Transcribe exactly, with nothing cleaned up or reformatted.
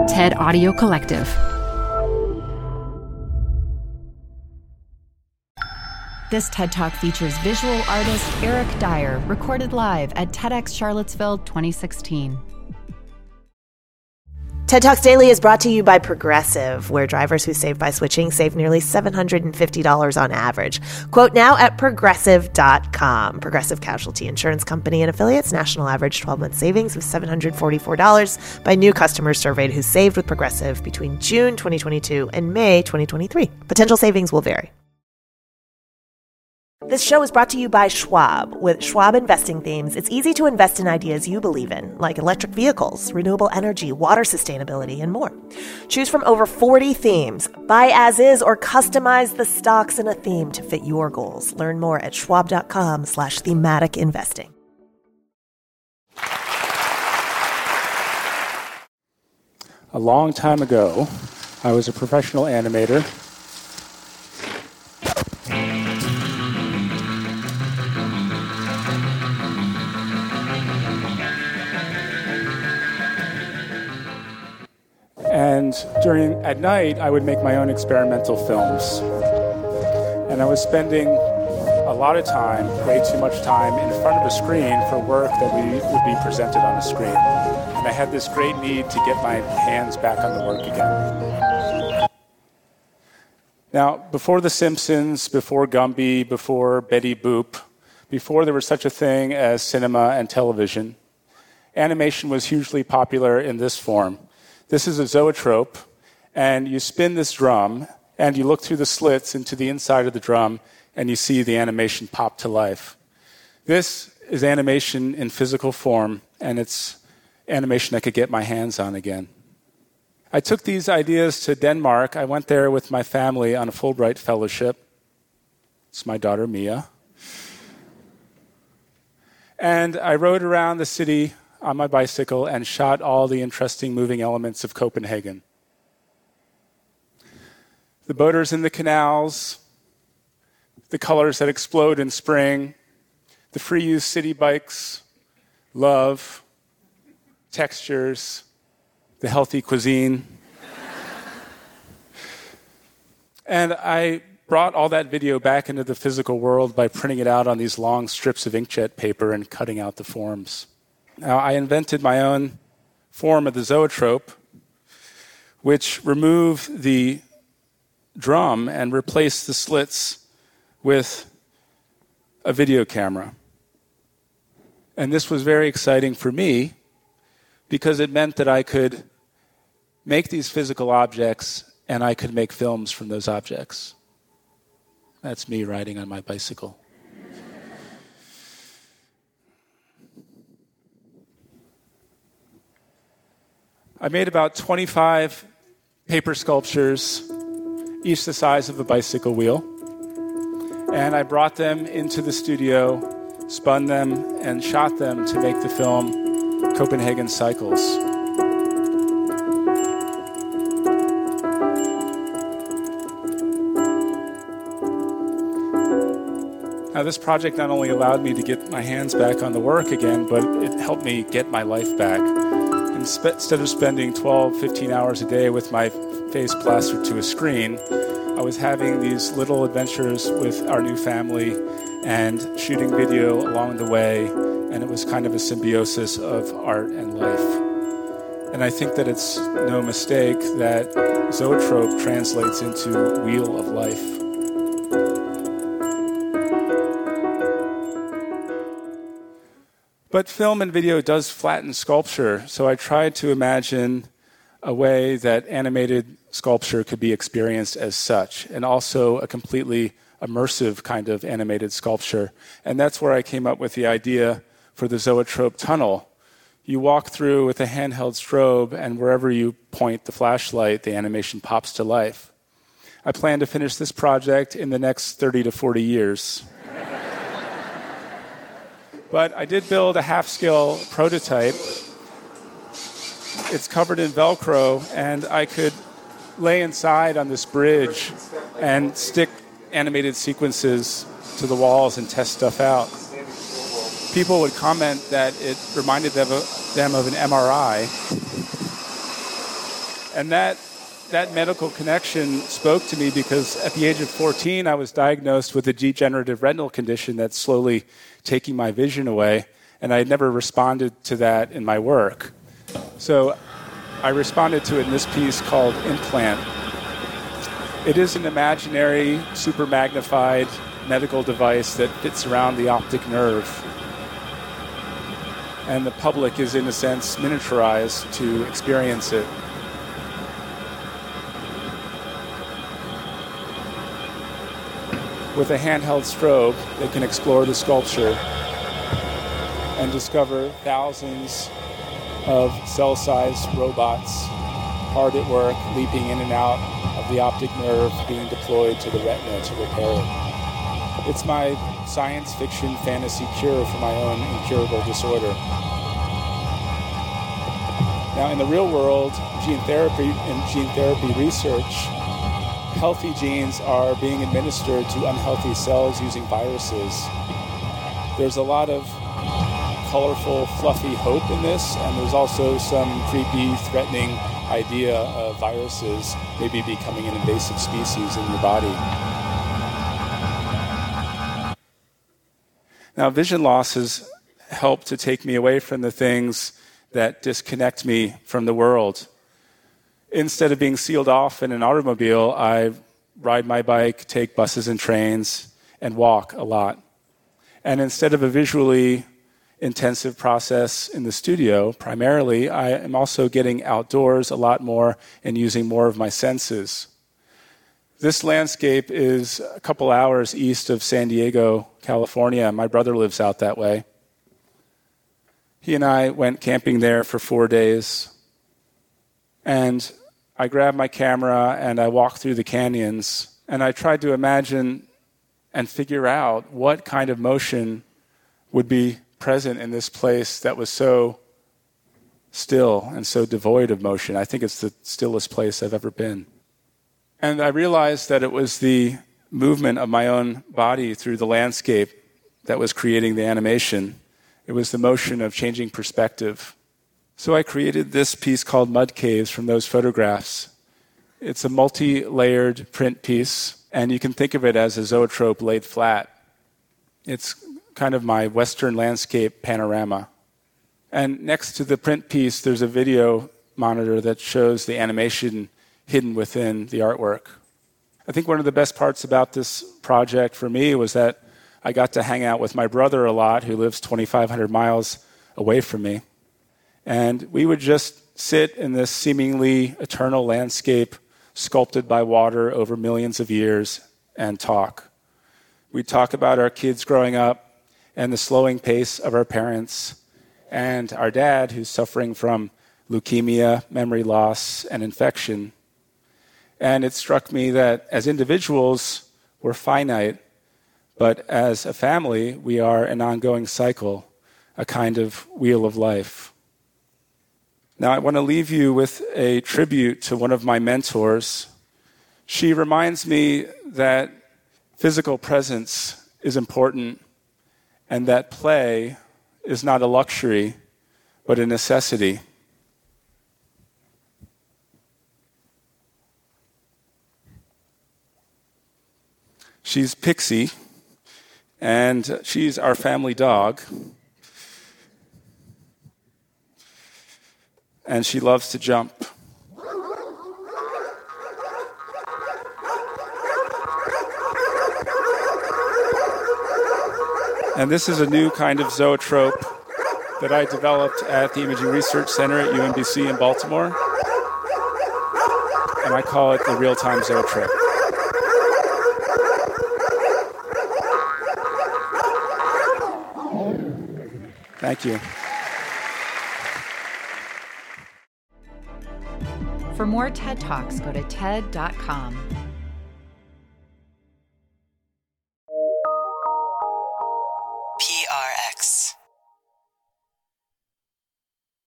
TED Audio Collective. This TED Talk features visual artist Eric Dyer, recorded live at TEDx Charlottesville twenty sixteen. TED Talks Daily is brought to you by Progressive, where drivers who save by switching save nearly seven hundred fifty dollars on average. Quote now at progressive dot com. Progressive Casualty Insurance Company and affiliates. National average twelve-month savings of seven hundred forty-four dollars by new customers surveyed who saved with Progressive between June twenty twenty-two and May twenty twenty-three. Potential savings will vary. This show is brought to you by Schwab. With Schwab Investing Themes, it's easy to invest in ideas you believe in, like electric vehicles, renewable energy, water sustainability, and more. Choose from over forty themes. Buy as is or customize the stocks in a theme to fit your goals. Learn more at schwab.com slash thematic investing. A long time ago, I was a professional animator. And during at night, I would make my own experimental films. And I was spending a lot of time, way too much time, in front of a screen for work that we would be presented on a screen. And I had this great need to get my hands back on the work again. Now, before The Simpsons, before Gumby, before Betty Boop, before there was such a thing as cinema and television, animation was hugely popular in this form. This is a zoetrope, and you spin this drum, and you look through the slits into the inside of the drum, and you see the animation pop to life. This is animation in physical form, and it's animation I could get my hands on again. I took these ideas to Denmark. I went there with my family on a Fulbright fellowship. It's my daughter, Mia. And I rode around the city on my bicycle and shot all the interesting moving elements of Copenhagen. The boaters in the canals, the colors that explode in spring, the free-use city bikes, love, textures, the healthy cuisine. And I brought all that video back into the physical world by printing it out on these long strips of inkjet paper and cutting out the forms. Now, I invented my own form of the zoetrope, which removed the drum and replaced the slits with a video camera. And this was very exciting for me because it meant that I could make these physical objects and I could make films from those objects. That's me riding on my bicycle. I made about twenty-five paper sculptures, each the size of a bicycle wheel. And I brought them into the studio, spun them, and shot them to make the film Copenhagen Cycles. Now, this project not only allowed me to get my hands back on the work again, but it helped me get my life back. Instead of spending twelve, fifteen hours a day with my face plastered to a screen, I was having these little adventures with our new family and shooting video along the way, and it was kind of a symbiosis of art and life. And I think that it's no mistake that zoetrope translates into wheel of life. But film and video does flatten sculpture, so I tried to imagine a way that animated sculpture could be experienced as such, and also a completely immersive kind of animated sculpture. And that's where I came up with the idea for the zoetrope tunnel. You walk through with a handheld strobe, and wherever you point the flashlight, the animation pops to life. I plan to finish this project in the next thirty to forty years. But I did build a half-scale prototype. It's covered in Velcro, and I could lay inside on this bridge and stick animated sequences to the walls and test stuff out. People would comment that it reminded them of, them of an M R I. And that that medical connection spoke to me because at the age of fourteen, I was diagnosed with a degenerative retinal condition that's slowly taking my vision away, and I had never responded to that in my work. So I responded to it in this piece called Implant. It is an imaginary, super magnified medical device that fits around the optic nerve. And the public is, in a sense, miniaturized to experience it. With a handheld strobe, they can explore the sculpture and discover thousands of cell-sized robots hard at work, leaping in and out of the optic nerve, being deployed to the retina to repair it. It's my science fiction fantasy cure for my own incurable disorder. Now, in the real world, gene therapy and gene therapy research, healthy genes are being administered to unhealthy cells using viruses. There's a lot of colorful, fluffy hope in this, and there's also some creepy, threatening idea of viruses maybe becoming an invasive species in your body. Now, vision loss has helped to take me away from the things that disconnect me from the world. Instead of being sealed off in an automobile, I ride my bike, take buses and trains, and walk a lot. And instead of a visually intensive process in the studio, primarily, I am also getting outdoors a lot more and using more of my senses. This landscape is a couple hours east of San Diego, California. My brother lives out that way. He and I went camping there for four days. And I grabbed my camera and I walked through the canyons. And I tried to imagine and figure out what kind of motion would be present in this place that was so still and so devoid of motion. I think it's the stillest place I've ever been. And I realized that it was the movement of my own body through the landscape that was creating the animation. It was the motion of changing perspective. So I created this piece called Mud Caves from those photographs. It's a multi-layered print piece, and you can think of it as a zoetrope laid flat. It's kind of my Western landscape panorama. And next to the print piece, there's a video monitor that shows the animation hidden within the artwork. I think one of the best parts about this project for me was that I got to hang out with my brother a lot, who lives twenty-five hundred miles away from me. And we would just sit in this seemingly eternal landscape sculpted by water over millions of years and talk. We'd talk about our kids growing up and the slowing pace of our parents and our dad, who's suffering from leukemia, memory loss, and infection. And it struck me that as individuals, we're finite, but as a family, we are an ongoing cycle, a kind of wheel of life. Now, I want to leave you with a tribute to one of my mentors. She reminds me that physical presence is important and that play is not a luxury, but a necessity. She's Pixie, and she's our family dog. And she loves to jump. And this is a new kind of zoetrope that I developed at the Imaging Research Center at U M B C in Baltimore. And I call it the real-time zoetrope. Thank you. For more TED Talks, go to T E D dot com.